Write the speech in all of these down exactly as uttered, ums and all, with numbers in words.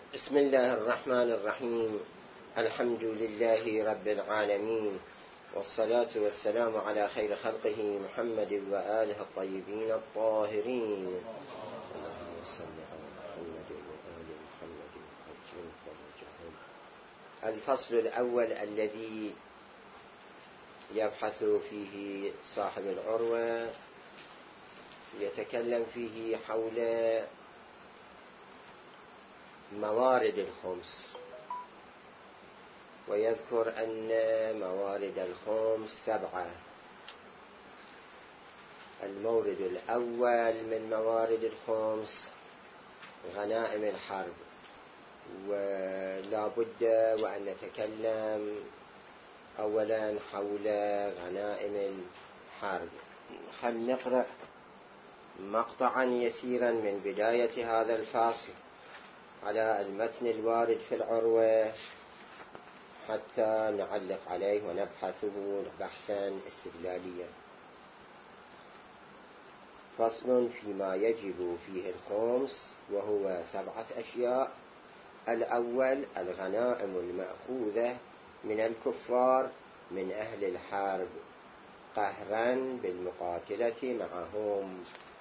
بسم الله الرحمن الرحيم. الحمد لله رب العالمين، والصلاة والسلام على خير خلقه محمد وآله الطيبين الطاهرين. اللهم صل على محمد وآل محمد وعجل فرجهم. الفصل الأول الذي يبحث فيه صاحب العروة يتكلم فيه حول موارد الخمس، ويذكر أن موارد الخمس سبعة. المورد الأول من موارد الخمس غنائم الحرب، ولا بد وأن نتكلم أولا حول غنائم الحرب. خل نقرأ مقطعا يسيرا من بداية هذا الفصل على المتن الوارد في العروة حتى نعلق عليه ونبحثه بحثا استدلاليا. فصل فيما يجب فيه الخمس، وهو سبعة أشياء. الأول الغنائم المأخوذة من الكفار من أهل الحرب قهرا بالمقاتلة معهم،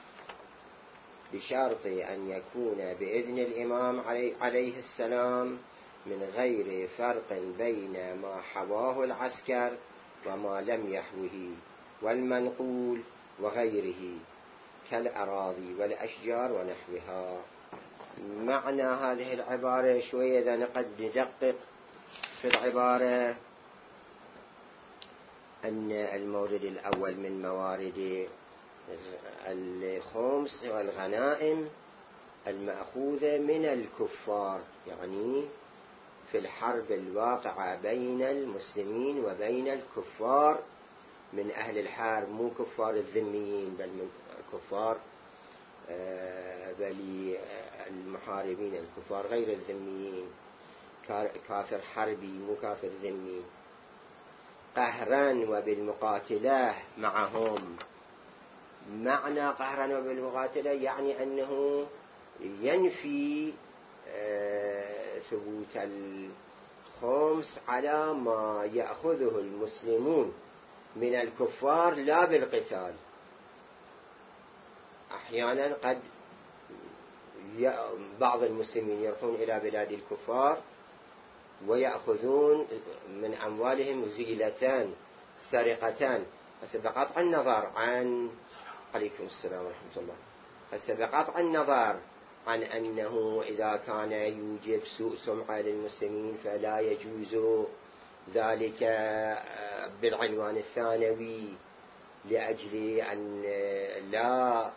بشرط أن يكون بإذن الإمام عليه السلام من غير فرق بين ما حواه العسكر وما لم يحوه، والمنقول وغيره كالأراضي والأشجار ونحوها. معنى هذه العبارة شوية إذا نقد ندقق في العبارة، أن المورد الأول من موارد الخمس والغنائم المأخوذة من الكفار، يعني في الحرب الواقعة بين المسلمين وبين الكفار من أهل الحرب، مو كفار الذميين بل من كفار بل المحاربين الكفار غير الذميين، كافر حربي مو كافر ذمي. قهرا وبالمقاتلة معهم، معنى قهرا وبالمقاتلة يعني أنه ينفي ثبوت الخمس على ما يأخذه المسلمون من الكفار لا بالقتال. أحيانا قد بعض المسلمين يروحون إلى بلاد الكفار ويأخذون من أموالهم غيلتان سرقتان، بس بقطع النظر عن عليكم السلام ورحمة الله بس بقطع النظر عن أنه إذا كان يوجب سوء سمعة للمسلمين فلا يجوز ذلك بالعنوان الثانوي لأجل أن لا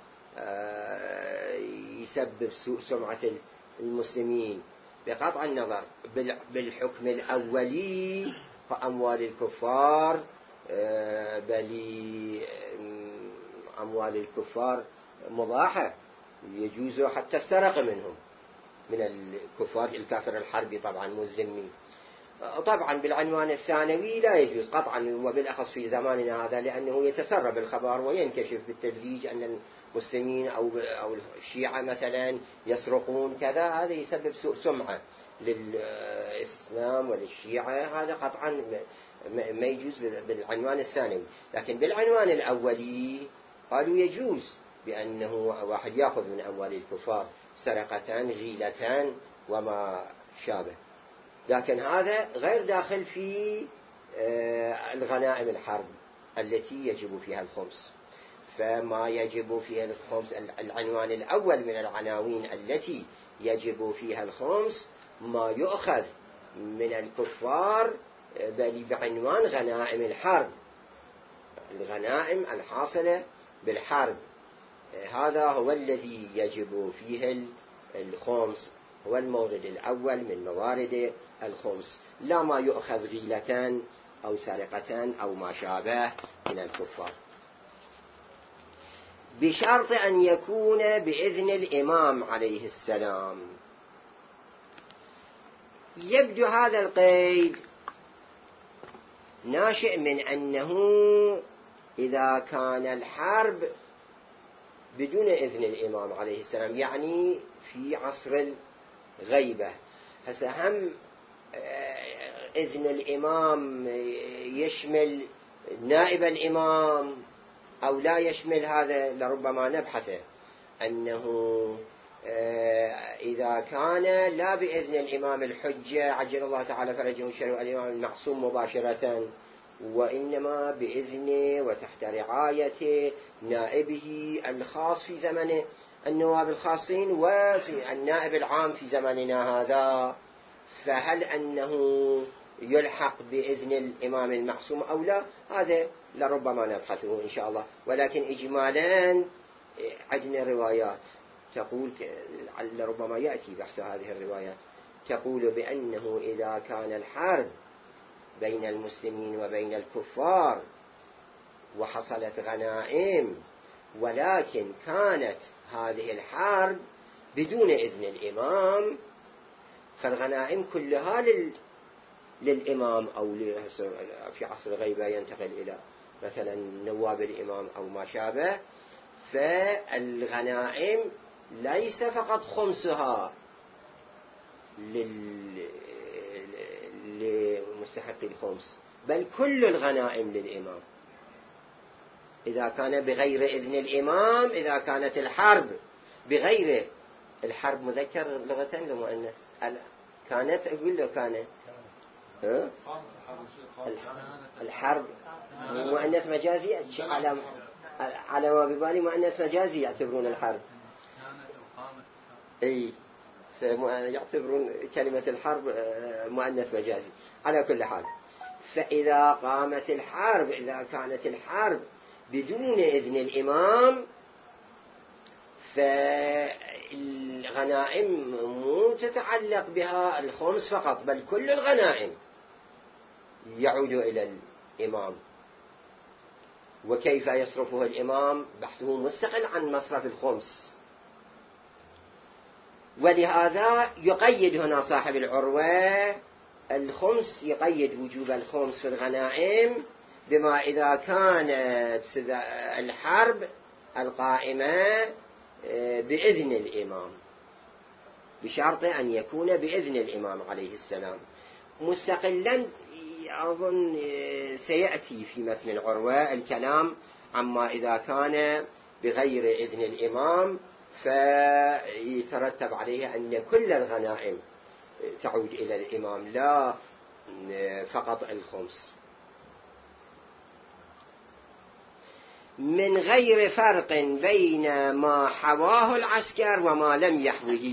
يسبب سوء سمعة المسلمين. بقطع النظر بالحكم الأولي فأموال الكفار، بل أموال الكفار مباحة، يجوز حتى السرقة منهم من الكفار، الكافر الحربي طبعا مو الذمي. طبعا بالعنوان الثانوي لا يجوز قطعا، وبالأخص في زماننا هذا، لأنه يتسرب الخبر وينكشف بالتدريج أن المسلمين أو أو الشيعة مثلا يسرقون كذا، هذا يسبب سوء سمعة للإسلام وللشيعة، هذا قطعا ما يجوز بالعنوان الثانوي. لكن بالعنوان الأولي قالوا يجوز، بأنه واحد يأخذ من أموال الكفار سرقتان غيلتان وما شابه، لكن هذا غير داخل في الغنائم الحرب التي يجب فيها الخمس. فما يجب فيها الخمس العنوان الأول من العناوين التي يجب فيها الخمس ما يؤخذ من الكفار بل بعنوان غنائم الحرب، الغنائم الحاصلة بالحرب، هذا هو الذي يجب فيه الخمس، هو المورد الأول من موارد الخمس، لا ما يؤخذ غيلتان أو سرقتان أو ما شابه من الكفار، بشرط أن يكون بإذن الإمام عليه السلام. يبدو هذا القيد ناشئ من أنه إذا كان الحرب بدون إذن الإمام عليه السلام، يعني في عصر الغيبة، هسه هم إذن الإمام يشمل نائب الإمام أو لا يشمل، هذا لربما نبحثه، أنه إذا كان لا بإذن الإمام الحجة عجل الله تعالى فرجه الشريف الإمام المعصوم مباشرة، وإنما بإذنه وتحت رعاية نائبه الخاص في زمنه، النواب الخاصين وفي النائب العام في زماننا هذا، فهل أنه يلحق بإذن الإمام المعصوم أو لا؟ هذا لربما نبحثه إن شاء الله. ولكن إجمالا عندنا روايات تقول، لربما يأتي بحث هذه الروايات، تقول بأنه إذا كان الحرب بين المسلمين وبين الكفار وحصلت غنائم، ولكن كانت هذه الحرب بدون إذن الإمام، فالغنائم كلها لل... للإمام، أو في عصر الغيبة ينتقل إلى مثلا نواب الإمام أو ما شابه، فالغنائم ليس فقط خمسها لل... لمستحق الخمس، بل كل الغنائم للإمام إذا كان بغير إذن الإمام. إذا كانت الحرب بغير، الحرب مذكر لغة لمؤنث، كانت أقول له كانت ها؟ الحرب مؤنث مجازي، على على ما ببالي مؤنث مجازي يعتبرون الحرب، اي يعتبرون كلمة الحرب مؤنث مجازي. على كل حال، فإذا قامت الحرب، إذا كانت الحرب بدون إذن الإمام، فالغنائم مو تتعلق بها الخمس فقط، بل كل الغنائم يعود إلى الإمام. وكيف يصرفه الإمام بحثه مستقل عن مصرف الخمس. ولهذا يقيد هنا صاحب العروة الخمس، يقيد وجوب الخمس في الغنائم بما إذا كانت الحرب القائمة بإذن الإمام، بشرط أن يكون بإذن الإمام عليه السلام. مستقلا أظن سيأتي في متن العروة الكلام عما إذا كان بغير إذن الإمام، فيترتب عليه أن كل الغنائم تعود إلى الإمام، لا فقط الخمس، من غير فرق بين ما حواه العسكر وما لم يحوه.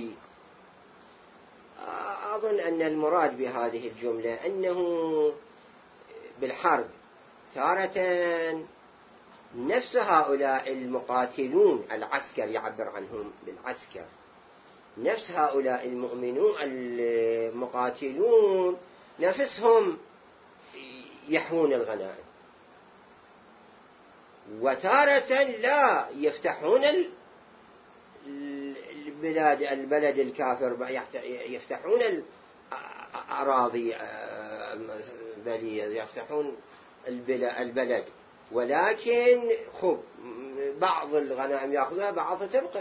أظن أن المراد بهذه الجملة أنه بالحرب تارة نفس هؤلاء المقاتلون، العسكر يعبر عنهم بالعسكر، نفس هؤلاء المؤمنون المقاتلون نفسهم يحوون الغنائم، وتارة لا يفتحون البلاد البلد الكافر، يفتحون الأراضي بل يفتحون البلد، ولكن خب بعض الغنائم يأخذها بعض تبقى.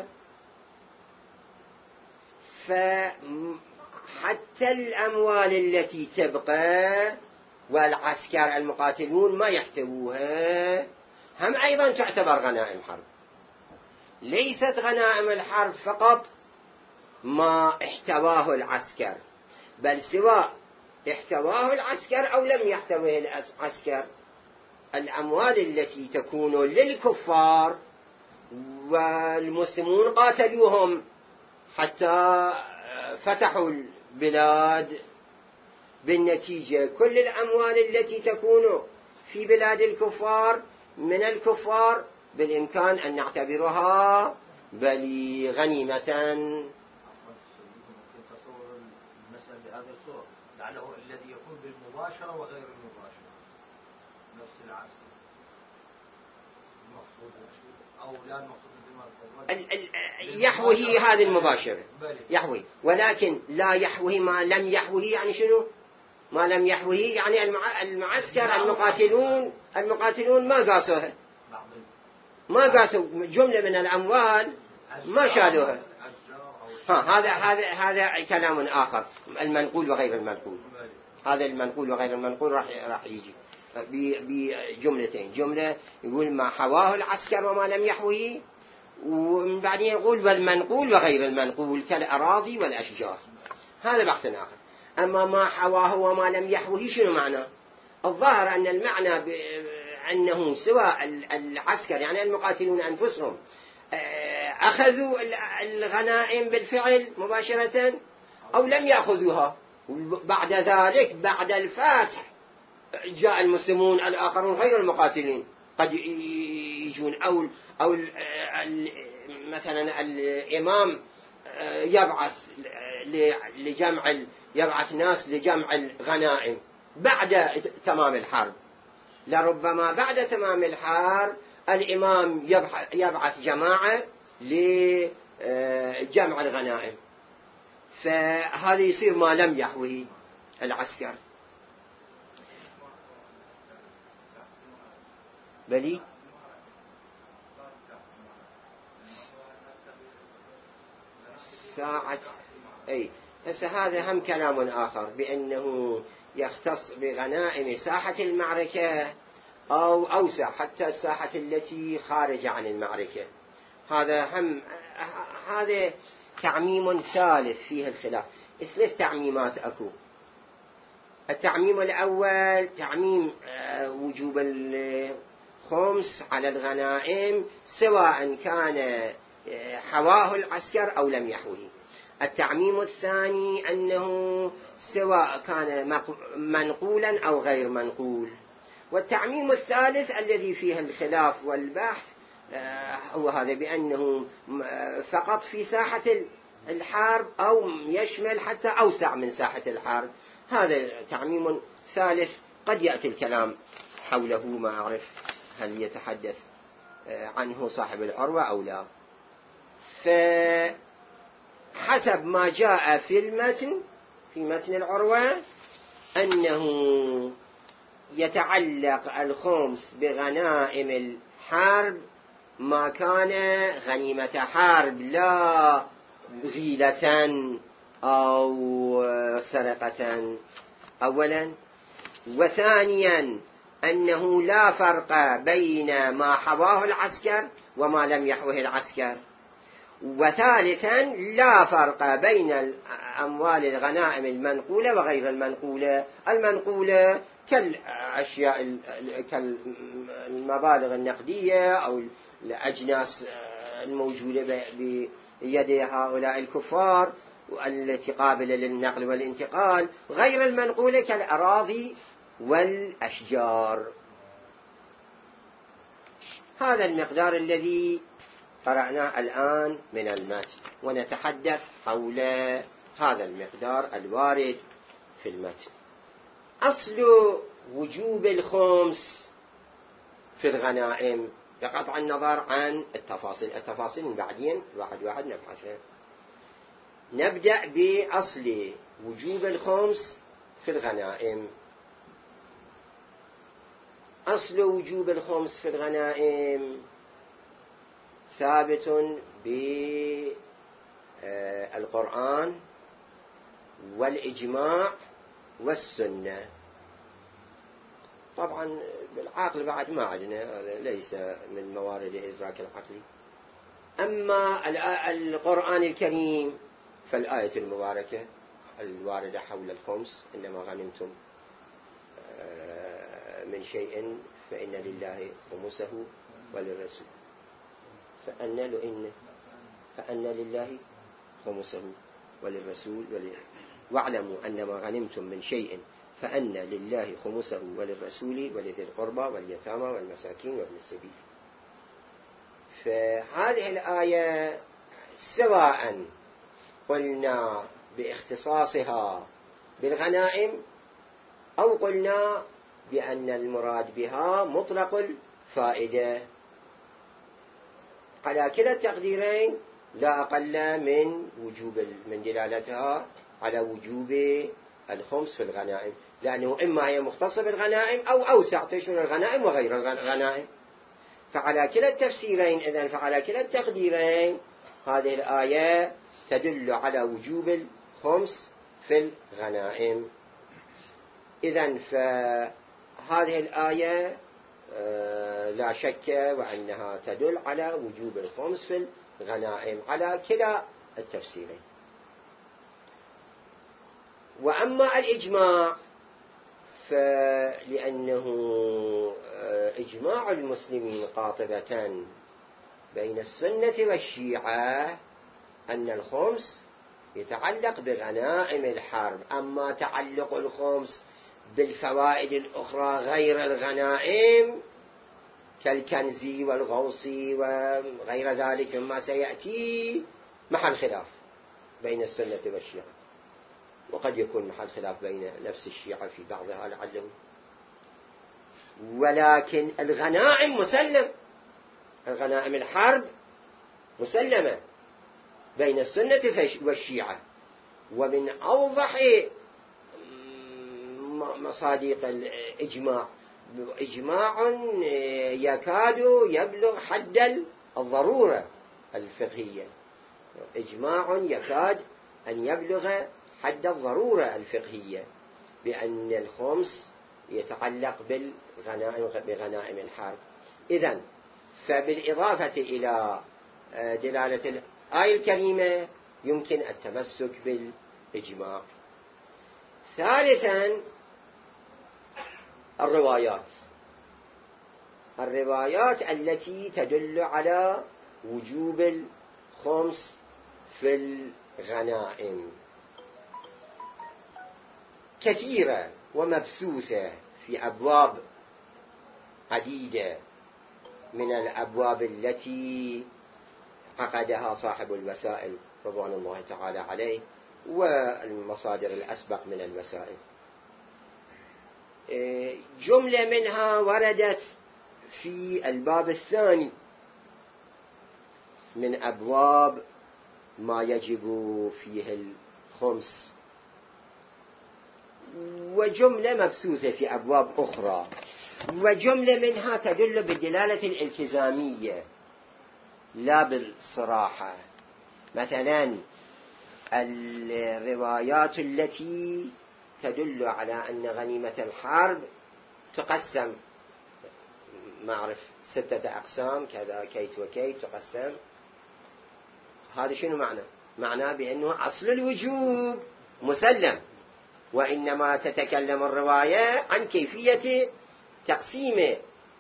فحتى الأموال التي تبقى والعسكر المقاتلون ما يحتووها هم أيضا تعتبر غنائم حرب. ليست غنائم الحرب فقط ما احتواه العسكر، بل سواء احتواه العسكر أو لم يحتويه العسكر، الأموال التي تكون للكفار والمسلمون قاتلوهم حتى فتحوا البلاد، بالنتيجة كل الأموال التي تكون في بلاد الكفار من الكفار بالإمكان أن نعتبرها بل غنيمة. لعله الذي يكون بالمباشرة وغير المباشرة نفس العسكر المقصود أو لا المقصود يحوي هذه المباشرة يحوي، ولكن لا يحوي ما لم يحوي. يعني شنو ما لم يحوي؟ يعني المعسكر المقاتلون المقاتلون ما قاسوها، ما قاسوا جملة من الأموال ما شالوها. ها هذا هذا هذا كلام آخر، المنقول وغير المنقول. هذا المنقول وغير المنقول راح راح يجي بجملتين. جملة يقول ما حواه العسكر وما لم يحوه، ومن بعدين يقول والمنقول وغير المنقول كالأراضي والأشجار. هذا بحث آخر. أما ما حواه وما لم يحوه شنو معنى؟ الظاهر أن المعنى أنه سواء العسكر يعني المقاتلون أنفسهم أخذوا الغنائم بالفعل مباشرة أو لم يأخذوها، بعد ذلك بعد الفتح جاء المسلمون الآخرون غير المقاتلين قد يجون، أو أو مثلا الإمام يبعث لجمع يبعث ناس لجمع الغنائم بعد تمام الحرب. لربما بعد تمام الحرب الإمام يبعث جماعة لجمع الغنائم، فهذا يصير ما لم يحوه العسكر. بلي ساعة أي هسه هذا هم كلام آخر بأنه يختص بغنائم ساحة المعركة أو أوسع حتى الساحة التي خارج عن المعركة. هذا هم هذا تعميم ثالث فيه الخلاف. ثلاث تعميمات أكو. التعميم الأول تعميم وجوب الخمس على الغنائم سواء كان حواه العسكر أو لم يحوه. التعميم الثاني أنه سواء كان منقولا أو غير منقول. والتعميم الثالث الذي فيه الخلاف والبحث هو هذا بأنه فقط في ساحة الحرب أو يشمل حتى أوسع من ساحة الحرب. هذا تعميم ثالث قد يأتي الكلام حوله، ما أعرف هل يتحدث عنه صاحب العروة أو لا. فحسب ما جاء في المتن في متن العروة أنه يتعلق الخمس بغنائم الحرب ما كان غنيمة حرب لا غيلة أو سرقة أولا. وثانيا أنه لا فرق بين ما حواه العسكر وما لم يحوه العسكر. وثالثا لا فرق بين أموال الغنائم المنقولة وغير المنقولة. المنقولة كالأشياء كالمبالغ النقدية أو الأجناس الموجودة بيد هؤلاء الكفار والتي قابلة للنقل والانتقال. غير المنقولة كالأراضي والأشجار. هذا المقدار الذي قرأناه الآن من المتن، ونتحدث حول هذا المقدار الوارد في المتن. أصل وجوب الخمس في الغنائم بقطع النظر عن التفاصيل، التفاصيل من بعدين واحد واحد نبحثها. نبدأ بأصل وجوب الخمس في الغنائم. أصل وجوب الخمس في الغنائم ثابت بالقرآن والإجماع والسنة. طبعا بالعقل بعد ما عندنا، هذا ليس من موارد إدراك العقل. أما القرآن الكريم فالآية المباركة الواردة حول الخمس إنما غنمتم من شيء فإن لله خمسه وللرسول فأن لإن فأن لله خمسه وللرسول واعلموا أنما غنمتم من شيء فأن لله خمسه وللرسول ولذي القربى واليتامى والمساكين وابن السبيل. فهذه الآية سواء قلنا باختصاصها بالغنائم أو قلنا بأن المراد بها مطلق الفائدة، على كلا التقديرين لا أقل من وجوب من دلالتها على وجوب الخمس في الغنائم، لأنه إما هي مختصة بالغنائم أو أوسع تشمل الغنائم وغير الغنائم. فعلى كلا التفسيرين إذن فعلى كلا التقديرين هذه الآية تدل على وجوب الخمس في الغنائم. إذن فهذه الآية لا شك وأنها تدل على وجوب الخمس في الغنائم على كلا التفسيرين. وأما الإجماع فلأنه إجماع المسلمين قاطبة بين السنة والشيعة أن الخمس يتعلق بغنائم الحرب، أما تعلق الخمس بالفوائد الأخرى غير الغنائم كالكنز والغوص وغير ذلك مما سيأتي محل خلاف بين السنة والشيعة، وقد يكون محل خلاف بين نفس الشيعة في بعضها لعله. ولكن الغنائم مسلم، الغنائم الحرب مسلمة بين السنة والشيعة. ومن أوضح مصادق الإجماع إجماع يكاد يبلغ حد الضرورة الفقهية، إجماع يكاد أن يبلغ حد الضرورة الفقهية بأن الخمس يتعلق بالغنائم بغنائم الحرب. إذن فبالإضافة إلى دلالة الآية الكريمة يمكن التمسك بالإجماع. ثالثا الروايات الروايات التي تدل على وجوب الخمس في الغنائم كثيرة ومبثوثة في أبواب عديدة من الأبواب التي عقدها صاحب الوسائل رضوان الله تعالى عليه والمصادر الأسبق من الوسائل. جملة منها وردت في الباب الثاني من أبواب ما يجب فيه الخمس، وجملة مبثوثة في أبواب أخرى، وجملة منها تدل بالدلالة الالتزامية لا بالصراحة. مثلا الروايات التي تدل على أن غنيمة الحرب تقسم، ما أعرف ستة أقسام كذا كيت وكيت تقسم، هذا شنو معنى؟ معناه بأنه أصل الوجوب مسلم، وإنما تتكلم الرواية عن كيفية تقسيم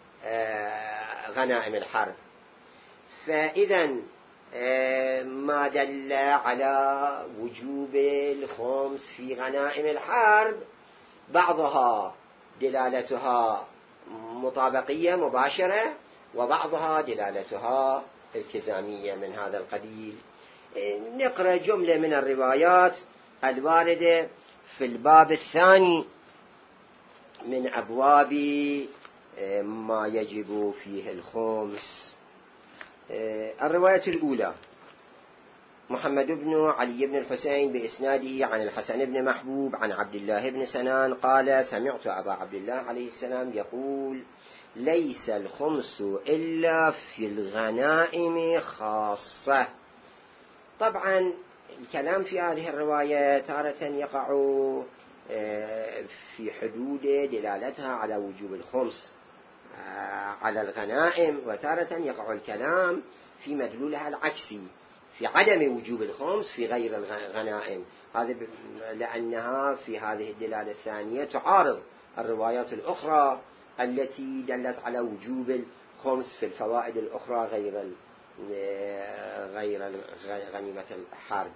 غنائم الحرب. فإذا ما دل على وجوب الخمس في غنائم الحرب بعضها دلالتها مطابقية مباشرة، وبعضها دلالتها التزامية من هذا القبيل. نقرأ جملة من الروايات الواردة في الباب الثاني من أبواب ما يجب فيه الخمس. الرواية الأولى: محمد بن علي بن الحسين بإسناده عن الحسن بن محبوب عن عبد الله بن سنان قال: سمعت أبا عبد الله عليه السلام يقول: ليس الخمس إلا في الغنائم خاصة. طبعا الكلام في هذه الرواية تارة يقع في حدود دلالتها على وجوب الخمس على الغنائم، وتارة يقع الكلام في مدلولها العكسي في عدم وجوب الخمس في غير الغنائم. هذا لأنها في هذه الدلالة الثانية تعارض الروايات الأخرى التي دلت على وجوب الخمس في الفوائد الأخرى غير غير غنيمة الحرب.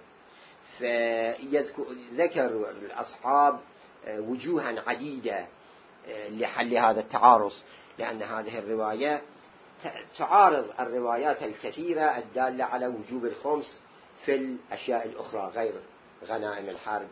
فذكر الأصحاب وجوها عديدة لحل هذا التعارض، لأن هذه الرواية تعارض الروايات الكثيرة الدالة على وجوب الخمس في الأشياء الأخرى غير غنائم الحرب.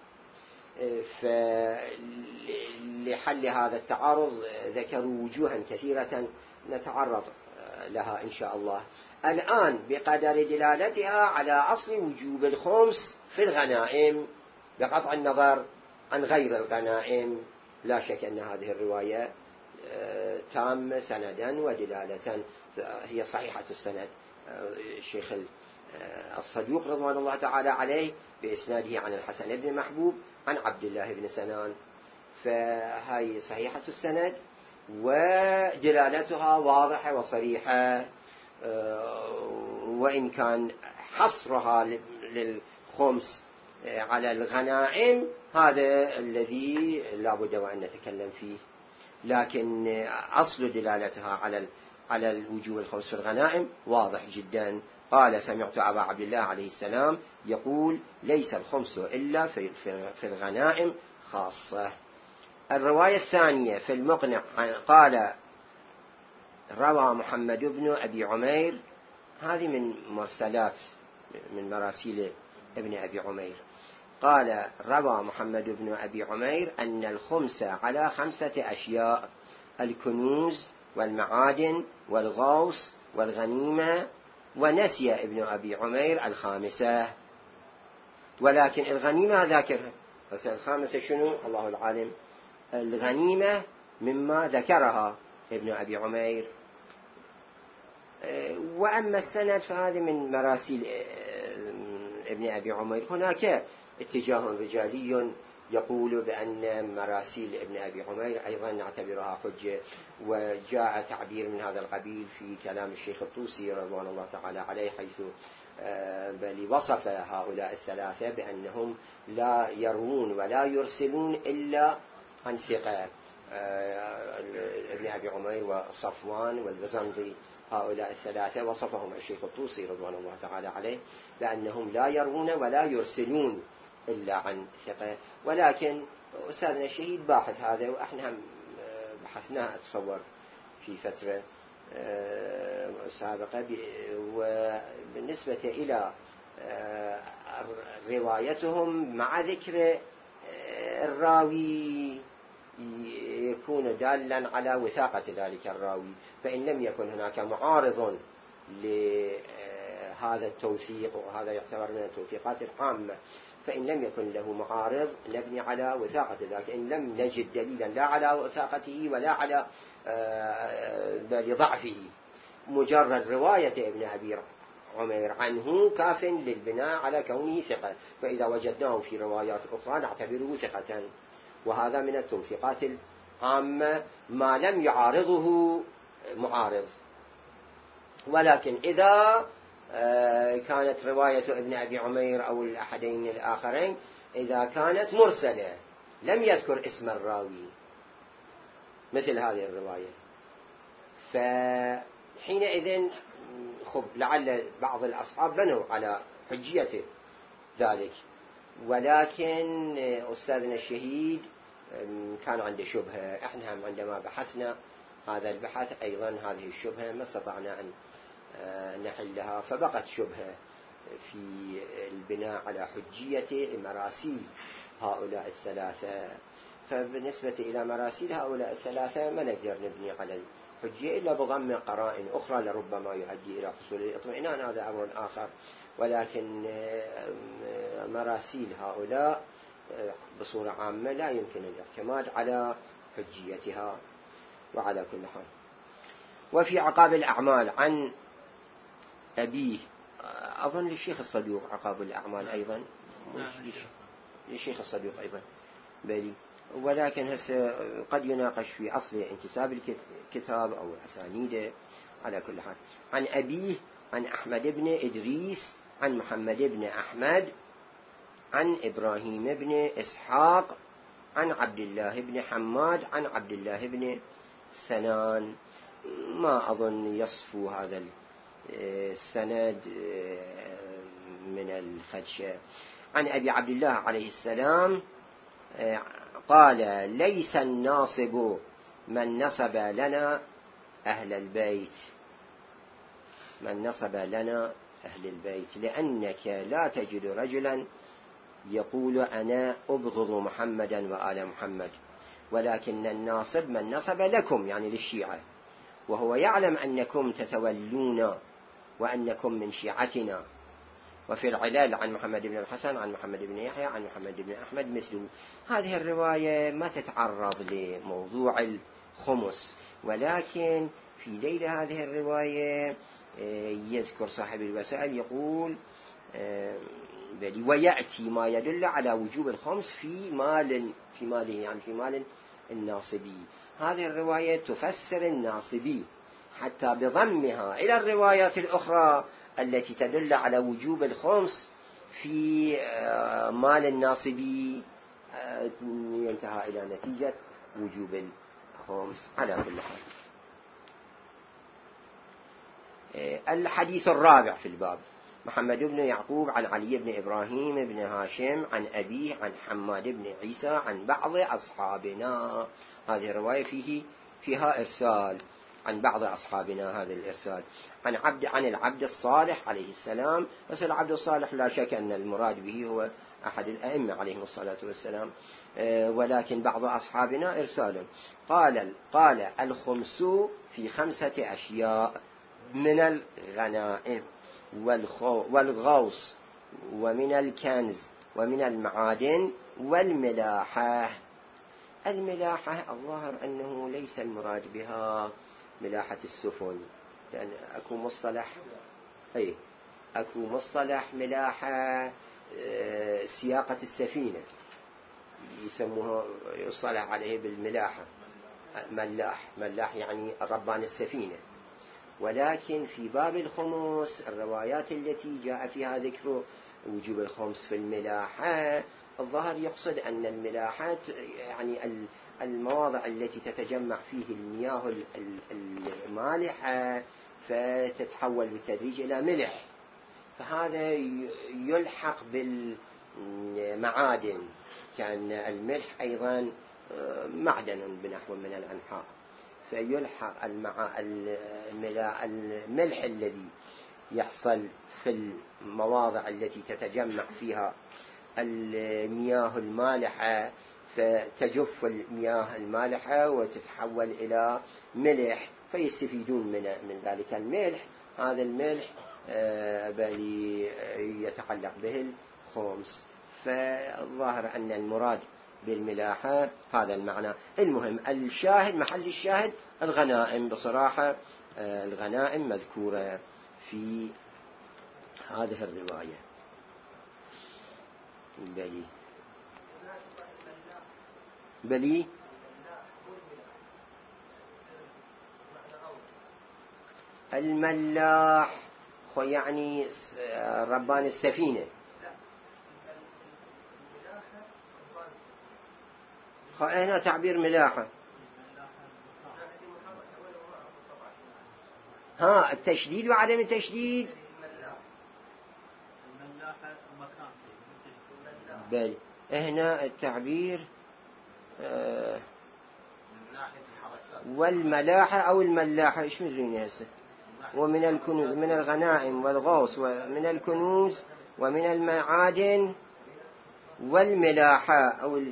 فلحل هذا التعارض ذكروا وجوها كثيرة نتعرض لها إن شاء الله الآن بقدر دلالتها على أصل وجوب الخمس في الغنائم بقطع النظر عن غير الغنائم. لا شك أن هذه الرواية تامة سندا ودلالة، هي صحيحة السند. الشيخ الصدوق رضوان الله تعالى عليه بإسناده عن الحسن بن محبوب عن عبد الله بن سنان. فهاي صحيحة السند ودلالتها واضحة وصريحة، وإن كان حصرها للخمس على الغنائم هذا الذي لا بد وأن نتكلم فيه، لكن أصل دلالتها على على الوجوب الخمس في الغنائم واضح جدا. قال: سمعت أبا عبد الله عليه السلام يقول: ليس الخمس إلا في, في الغنائم خاصة. الرواية الثانية في المقنع قال: روى محمد بن أبي عمير، هذه من مرسلات من مراسيل ابن أبي عمير، قال: روى محمد بن أبي عمير أن الخمس على خمسة أشياء: الكنوز والمعادن والغوص والغنيمة، ونسي ابن أبي عمير الخامسة، ولكن الغنيمة ذاكرها. بس الخامسة شنو؟ الله العالم. الغنيمة مما ذكرها ابن أبي عمير. وأما السند فهذه من مراسيل ابن أبي عمير. هناك اتجاه رجالي يقول بأن مراسيل ابن أبي عمير أيضا نعتبرها حجة، وجاء تعبير من هذا القبيل في كلام الشيخ الطوسي رضوان الله تعالى عليه، حيث بل وصف هؤلاء الثلاثة بأنهم لا يروون ولا يرسلون إلا عن ثقة، ابن أبي عمير وصفوان والبزنطي. هؤلاء الثلاثة وصفهم الشيخ الطوسي رضوان الله تعالى عليه بأنهم لا يروون ولا يرسلون إلا عن ثقة. ولكن أستاذنا الشهيد باحث هذا، وإحنا هم بحثناه أتصور في فترة سابقة. وبالنسبة إلى روايتهم مع ذكر الراوي يكون دالا على وثاقة ذلك الراوي، فإن لم يكن هناك معارض لهذا التوثيق، وهذا يعتبر من التوثيقات العامة، فإن لم يكن له معارض نبني على وثاقة ذلك. إن لم نجد دليلا لا على وثاقته ولا على ضعفه، مجرد رواية ابن أبي عمير عنه كاف للبناء على كونه ثقة، فإذا وجدناه في روايات أخرى نعتبره ثقة. وهذا من التوثيقات العامة ما لم يعارضه معارض. ولكن إذا كانت رواية ابن أبي عمير أو الأحدين الآخرين إذا كانت مرسلة لم يذكر اسم الراوي مثل هذه الرواية، فحينئذ خب لعل بعض الأصحاب بنوا على حجية ذلك. ولكن أستاذنا الشهيد كان عنده شبهة، احنا هم عندما بحثنا هذا البحث أيضا هذه الشبهة ما استطعنا أن نحلها، فبقت شبهة في البناء على حجية مراسيل هؤلاء الثلاثة. فبالنسبة إلى مراسيل هؤلاء الثلاثة ما نقدر نبني على الحجية إلا بضم قرائن أخرى لربما يؤدي إلى حصول الاطمئنان، هذا أمر آخر. ولكن مراسيل هؤلاء بصورة عامة لا يمكن الاعتماد على حجيتها. وعلى كل حال، وفي عقاب الأعمال عن أبيه، أظن للشيخ الصدوق عقاب الأعمال أيضا، للشيخ الصدوق أيضا بلي، ولكن هسه قد يناقش في أصل انتساب الكتاب أو أسانيده. على كل حال، عن أبيه عن أحمد بن إدريس عن محمد بن أحمد عن إبراهيم بن إسحاق عن عبد الله بن حماد عن عبد الله بن سنان. ما أظن يصفو هذا السند من الخدشة. عن أبي عبد الله عليه السلام قال: ليس الناصب من نصب لنا أهل البيت، من نصب لنا أهل البيت، لأنك لا تجد رجلا يقول أنا أبغض محمدا وآل محمد، ولكن الناصب من نصب لكم، يعني للشيعة، وهو يعلم أنكم تتولون وأنكم من شيعتنا. وفي العلال عن محمد بن الحسن عن محمد بن يحيى عن محمد بن أحمد مثله. هذه الرواية ما تتعرض لموضوع الخمس، ولكن في ذيل هذه الرواية يذكر صاحب الوسائل يقول بل ويأتي ما يدل على وجوب الخمس في مال في ماله يعني في مال الناصبي. هذه الرواية تفسر الناصبي حتى بضمها إلى الروايات الأخرى التي تدل على وجوب الخمس في مال الناصبي ينتهى إلى نتيجة وجوب الخمس على كل حال. الحديث الرابع في الباب: محمد بن يعقوب عن علي بن إبراهيم بن هاشم عن أبيه عن حماد بن عيسى عن بعض أصحابنا. هذه الرواية فيه فيها إرسال عن بعض أصحابنا. هذا الإرسال عن عبد عن العبد الصالح عليه السلام، بس العبد الصالح لا شك أن المراد به هو أحد الأئمة عليهم الصلاة والسلام، ولكن بعض أصحابنا إرسال. قال قال الخمس في خمسة أشياء: من الغنائم والغوص ومن الكنز ومن المعادن والملاحة. الملاحة الظاهر أنه ليس المراد بها ملاحة السفن، لأن أكو مصطلح أي أكو مصطلح ملاحة سياقة السفينة يسموها يصطلح عليه بالملاحة ملاح. ملاح يعني ربان السفينة. ولكن في باب الخمس الروايات التي جاء فيها ذكر وجوب الخمس في الملاحة الظاهر يقصد أن الملاحات يعني المواضع التي تتجمع فيه المياه المالحة فتتحول بالتدريج إلى ملح، فهذا يلحق بالمعادن، كان الملح أيضا معدن بنحو من الأنحاء، فيلحق الملح الذي يحصل في المواضع التي تتجمع فيها المياه المالحة فتجف المياه المالحة وتتحول إلى ملح، فيستفيدون من من ذلك الملح. هذا الملح بل يتعلق به الخمس، فالظاهر أن المراد بالملاحة هذا المعنى. المهم الشاهد محل الشاهد الغنائم. بصراحة الغنائم مذكورة في هذه الرواية. بلي بلي الملاح هو يعني ربان السفينة. هنا تعبير ملاحة. ها التشديد وعدم التشديد بل هنا التعبير آه والملاحة أو الملاحة إيش مدريني هسه. ومن الكنوز من الغنائم والغوص ومن الكنوز ومن المعادن والملاحة أو ال...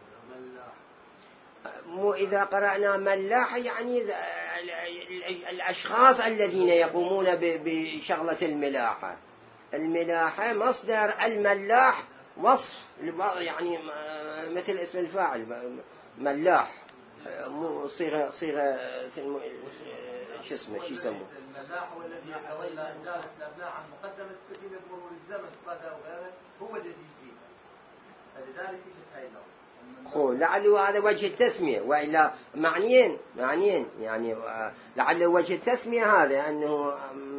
مو إذا قرأنا ملاحة يعني الأشخاص الذين يقومون بشغلة الملاحة. الملاحة مصدر الملاح وصف يعني مثل اسم الفاعل ملاح، مو صيغة صيغة شو اسمه شو يسموه الملاح هو الذي يتولى إزالة الأبناء عن مقدمة السفينة بمرور الزمن صدى وغيره، هو الذي يزيلها، فلذلك يجب هاي اللغة. خو لعله هذا وجه التسمية، وإلا معنيين معنيين يعني لعله وجه التسمية هذا أنه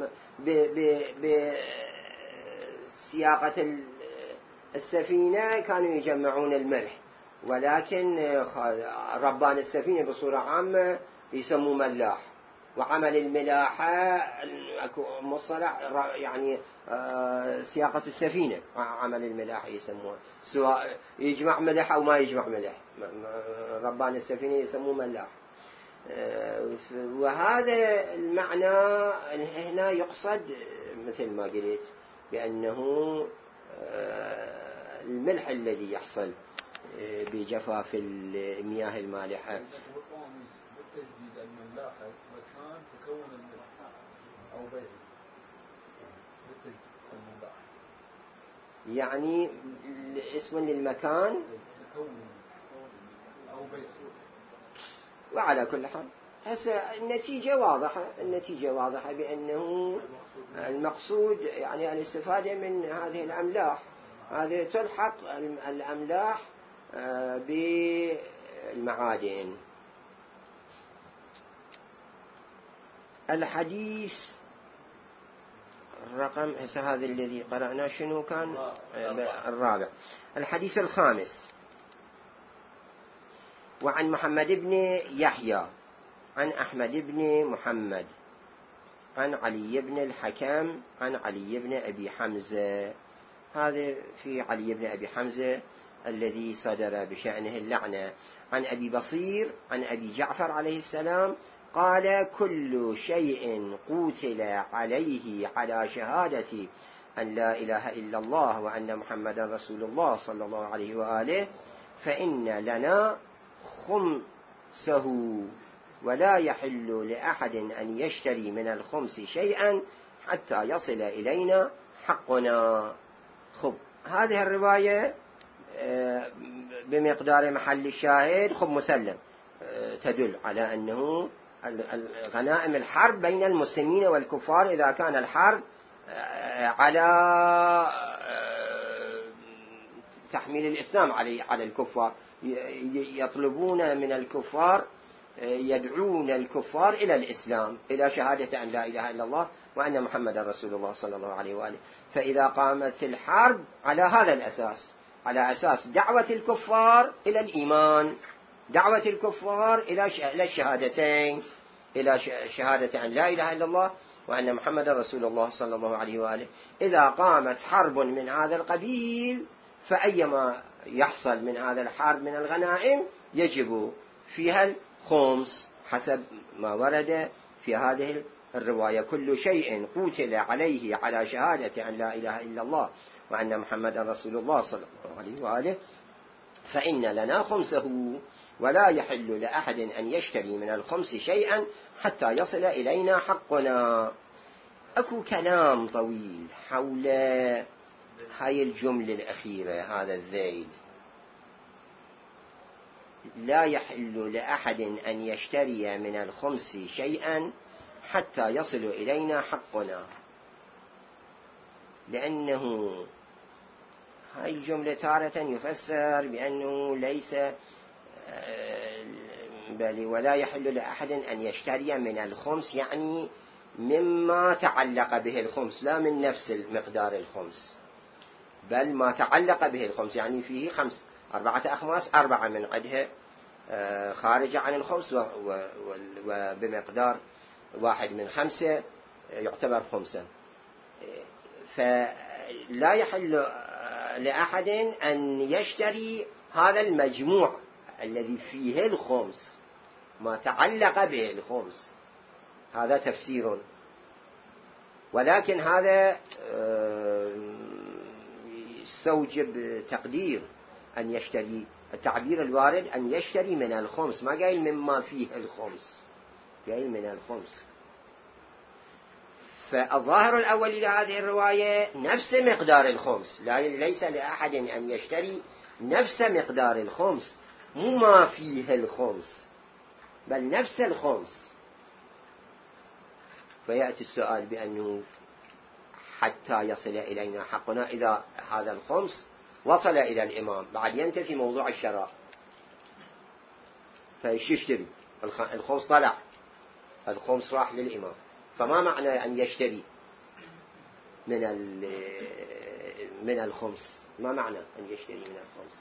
بسياقة السفينة كانوا يجمعون الملح، ولكن ربان السفينة بصورة عامة يسموا ملاح. وعمل الملاحة مصطلح يعني سياقة السفينة، عمل الملاحة يسموها، سواء يجمع ملح أو ما يجمع ملح، ربان السفينة يسموه ملاح. وهذا المعنى هنا يقصد مثل ما قلت بأنه الملح الذي يحصل بجفاف المياه المالحة. يعني اسم للمكان، وعلى كل حال هسه النتيجة واضحة، النتيجة واضحة بأنه المقصود يعني الاستفادة من هذه الأملاح، هذه تلحق الأملاح بالمعادن. الحديث الرقم هسه هذا الذي قرأناه شنو كان؟ الرابع. الحديث الخامس: وعن محمد بن يحيى عن أحمد بن محمد عن علي بن الحكم عن علي بن أبي حمزة. هذا في علي بن أبي حمزة الذي صدر بشأنه اللعنة. عن أبي بصير عن أبي جعفر عليه السلام قال: كل شيء قوتل عليه على شهادة أن لا إله إلا الله وأن محمدا رسول الله صلى الله عليه وآله فإن لنا خمسه ولا يحل لأحد أن يشتري من الخمس شيئا حتى يصل إلينا حقنا. خب هذه الرواية بمقدار محل الشاهد خب مسلم تدل على أنه غنائم الحرب بين المسلمين والكفار إذا كان الحرب على تحميل الإسلام على الكفار، يطلبون من الكفار، يدعون الكفار إلى الإسلام، إلى شهادة أن لا إله إلا الله وأن محمد رسول الله صلى الله عليه وآله. فإذا قامت الحرب على هذا الأساس، على أساس دعوة الكفار إلى الإيمان، دعوة الكفار إلى الشهادتين، إلى شهادة أن لا إله إلا الله وأن محمد رسول الله صلى الله عليه وآله، إذا قامت حرب من هذا القبيل فأيما يحصل من هذا الحرب من الغنائم يجب فيها الخمس حسب ما ورد في هذه الرواية: كل شيء قوتل عليه على شهادة أن لا إله إلا الله وأن محمد رسول الله صلى الله عليه وآله فإن لنا خمسه ولا يحل لأحد أن يشتري من الخمس شيئا حتى يصل إلينا حقنا. أكو كلام طويل حول هاي الجملة الأخيرة، هذا الذيل: لا يحل لأحد أن يشتري من الخمس شيئا حتى يصل إلينا حقنا. لأنه هاي الجملة تارة يفسر بأنه ليس بل ولا يحل لأحد أن يشتري من الخمس، يعني مما تعلق به الخمس، لا من نفس المقدار الخمس، بل ما تعلق به الخمس، يعني فيه خمس أربعة أخماس، أربعة من عدها خارجة عن الخمس وبمقدار واحد من خمسة يعتبر خمسا. فلا يحل لأحد أن يشتري هذا المجموع الذي فيه الخمس، ما تعلق به الخمس. هذا تفسير، ولكن هذا يستوجب تقدير أن يشتري. التعبير الوارد أن يشتري من الخمس، ما قايل مما فيه الخمس، قايل من الخمس. فالظاهر الأول لهذه الرواية نفس مقدار الخمس، ليس لأحد أن يشتري نفس مقدار الخمس، مو ما فيه الخمس، بل نفس الخمس. فيأتي السؤال بأنه حتى يصل إلينا حقنا، إذا هذا الخمس وصل إلى الإمام بعد ينتفي موضوع الشراء، فإيش يشتري؟ الخمس طلع، الخمس راح للإمام، فما معنى أن يشتري من من الخمس؟ ما معنى أن يشتري من الخمس؟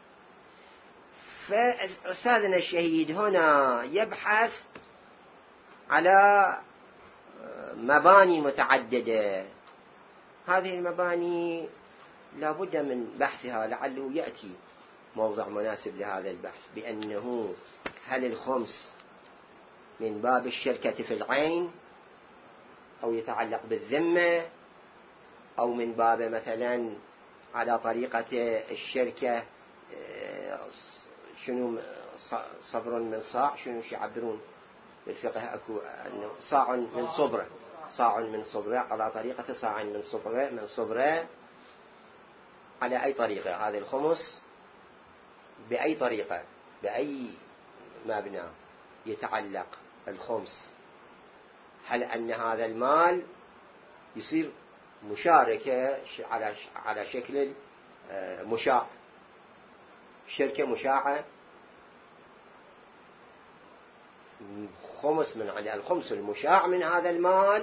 فأستاذنا الشهيد هنا يبحث على مباني متعددة. هذه المباني لا بد من بحثها، لعله يأتي موضع مناسب لهذا البحث، بأنه هل الخمس من باب الشركة في العين أو يتعلق بالذمة، أو من باب مثلا على طريقة الشركة شنو صبر من صاع، شنو يعبرون بالفقه أكو أنه صاع من صبرة، صاع من صبرة على طريقة صاع من صبرة من صبرة على أي طريقة؟ هذا الخمس بأي طريقة بأي مبنى يتعلق الخمس، هل أن هذا المال يصير مشاركة على على شكل مشاع، شركة مشاعة، خمس من على الخمس المشاع من هذا المال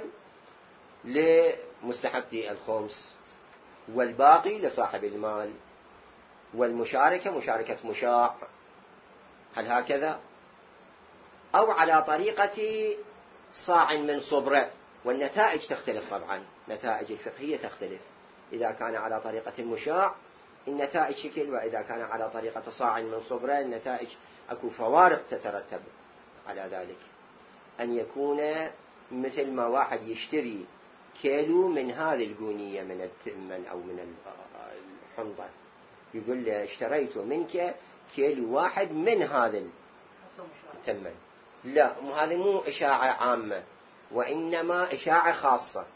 لمستحقي الخمس، والباقي لصاحب المال، والمشاركة مشاركة مشاع. هل هكذا؟ أو على طريقة صاع من صبرة، والنتائج تختلف طبعا، نتائج الفقهية تختلف. إذا كان على طريقة المشاع النتائج شكل، وإذا كان على طريقة صاع من صبرة النتائج أكو فوارق تترتب على ذلك. أن يكون مثل ما واحد يشتري كيلو من هذه الجونية من التمن أو من الحنطة، يقول له اشتريت منك كيلو واحد من هذا التمن. لا، هذه مو إشاعة عامة، وإنما إشاعة خاصة،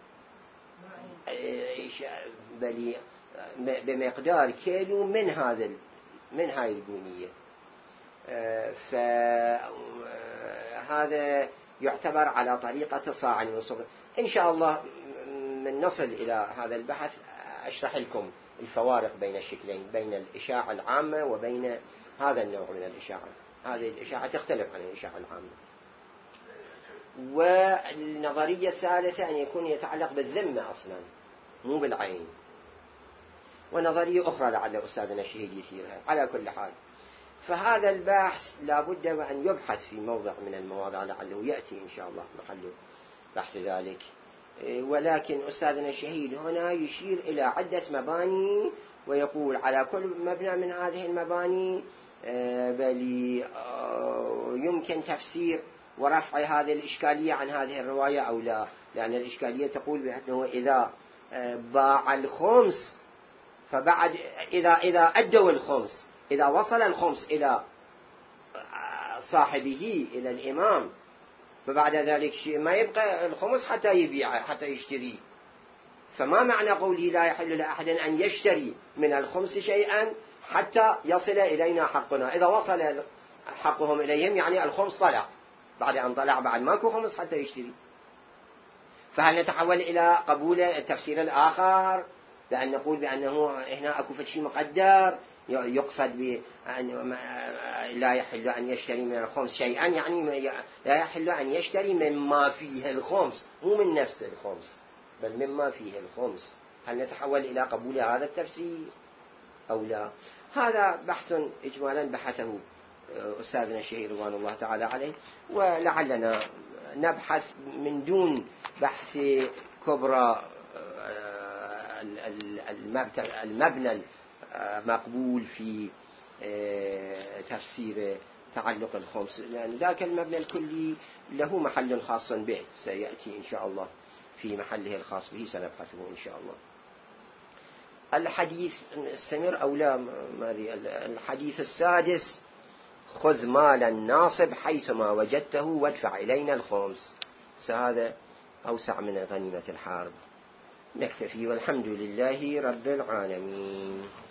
بل بمقدار كيلو من هذا من هاي الجونية. فهذا يعتبر على طريقة صاع من صبر. إن شاء الله من نصل إلى هذا البحث أشرح لكم الفوارق بين الشكلين، بين الإشاعة العامة وبين هذا النوع من الإشاعة. هذه الإشاعة تختلف عن الإشاعة العامة. والنظرية الثالثة أن يكون يتعلق بالذمة أصلا مو بالعين، ونظرية أخرى لعل أستاذنا الشهيد يثيرها. على كل حال فهذا البحث لابد وأن يبحث في موضع من المواضع، لعله يأتي إن شاء الله محل بحث ذلك. ولكن أستاذنا الشهيد هنا يشير إلى عدة مباني، ويقول على كل مبنى من هذه المباني بل يمكن تفسير ورفع هذه الإشكالية عن هذه الرواية أو لا، لأن الإشكالية تقول بأنه إذا باع الخمس فبعد إذا إذا أدوا الخمس، إذا وصل الخمس إلى صاحبه إلى الإمام، فبعد ذلك ما يبقى الخمس حتى يبيعه حتى يشتري. فما معنى قوله لا يحل لأحد أن يشتري من الخمس شيئا حتى يصل إلينا حقنا؟ إذا وصل حقهم إليهم يعني الخمس طلع، بعد أن طلع بعد ماكو خمس حتى يشتري. فهل نتحول إلى قبول التفسير الآخر لأن نقول بأنه هنا أكو شيء مقدر يقصد بأن لا يحل أن يشتري من الخمس شيئا، يعني لا يحل أن يشتري مما فيه الخمس، مو من نفس الخمس بل مما فيه الخمس. هل نتحول إلى قبول هذا التفسير أو لا؟ هذا بحث إجمالا بحثه أستاذنا الشهيد رضوان الله تعالى عليه، ولعلنا نبحث من دون بحث كبرى المبنى المقبول في تفسير تعلق الخمس، لأن ذاك المبنى الكلي له محل خاص به سيأتي إن شاء الله في محله الخاص به، سنبحثه إن شاء الله. الحديث استمر أو لا؟ الحديث السادس: خذ مال الناصب حيثما وجدته وادفع إلينا الخمس. هذا أوسع من غنيمة الحرب. نكتفي والحمد لله رب العالمين.